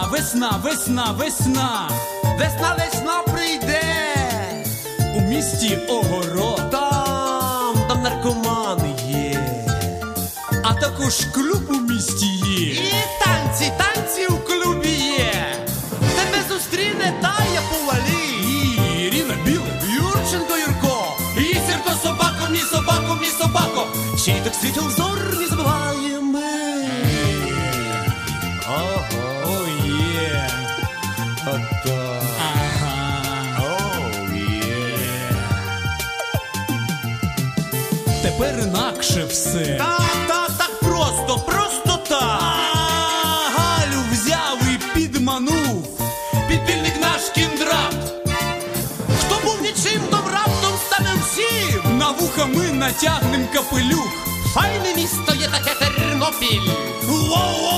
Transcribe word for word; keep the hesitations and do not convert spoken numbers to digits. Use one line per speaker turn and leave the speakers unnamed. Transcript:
весна, весна, весна.
Весна, весна прийде.
У місті Огород.
Там, там наркомани є.
А також клуб у місті є.
І танці, танці у клубі є. Тебе зустріне Тая Повалій.
І Ірина Біла.
Юрченко Юрко. І Сірко Собако, мій собако, мій собако. Чий так світил взор не забуває ми. Ага.
О, є.
Ата.
Ага.
О, є.
Тепер інакше все.
Так, так, так просто, просто так.
А, Галю взяв і підманув.
Підпільник наш кіндрат. Хто був нічим, то раптом стане всім.
На вуха ми натягнем капелюх.
Файне місто є таке Тернопіль.
Воу-воу!